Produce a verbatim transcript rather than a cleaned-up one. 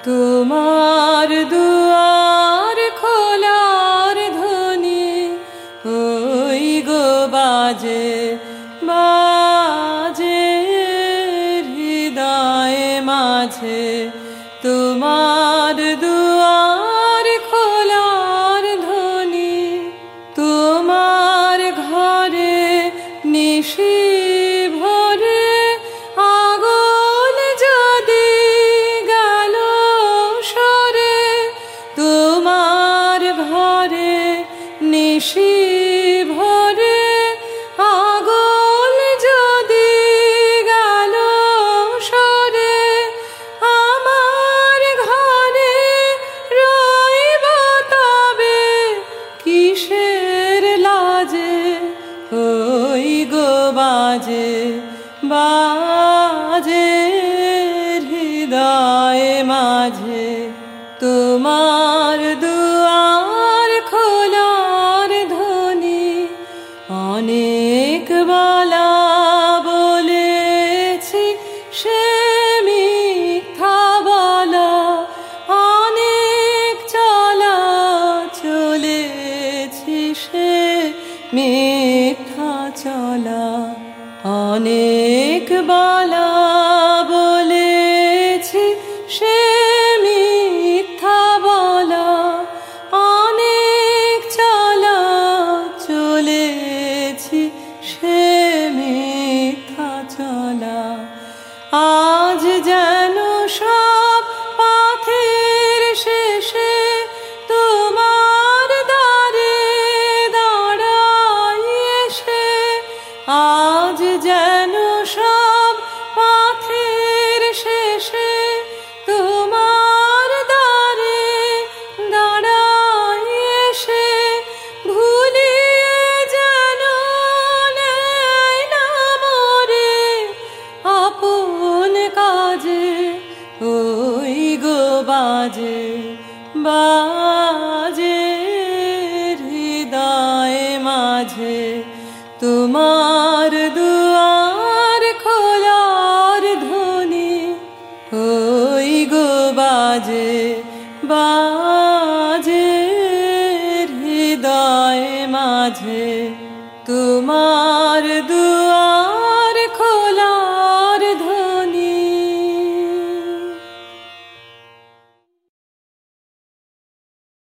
তোমার দুয়ার খোলার ধ্বনি ওই গো বাজে বাজে হৃদয়ে মাঝে। তোমার দুয়ার খোলার ধ্বনি, তোমার ঘরে নিশি ভরে আগুন যদি গেল সরে। তোমার ঘরে নিশি ভরে আগুন যদি গেল সরে। আমার ঘরে রইব তবে কিসের লাজে ওই গো বাজে বাজে হৃদয়ে মাঝে। তোমার দুয়ার খোলার ধ্বনি অনেক বলা বলেছি সে মিথ্যা বলা। অনেক চলা চলেছি সে মিথ্যা চলা। অনেক বলা বলেছি সে মিথ্যা বলা। অনেক চলা চলেছি সে মিথ্যা চলা। আজ যেন সব পথের শেষে তোমার দ্বারে দাঁড়াই এসে। আজ যেন সব পথের শেষে তোমার দ্বারে দাঁড়াই এসে। ভুলিয়ে যেন নেয় না মোরে আপন কাজে ওই গো বাজে বাজে হৃদয়ে মাঝে। তোমার দুয়ার খোলার ধ্বনি ওই গো বাজে বাজে হৃদয়ে মাঝে। তোমার দুয়ার